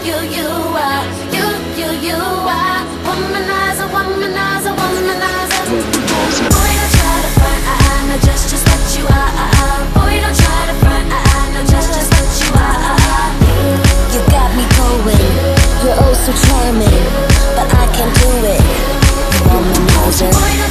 you are. Womanizer, womanizer, womanizer. Boy, don't try to front, I know just what you are. Boy, don't try to front, I know just what you are. You got me going, you're oh so charming, but I can't do it. Womanizer.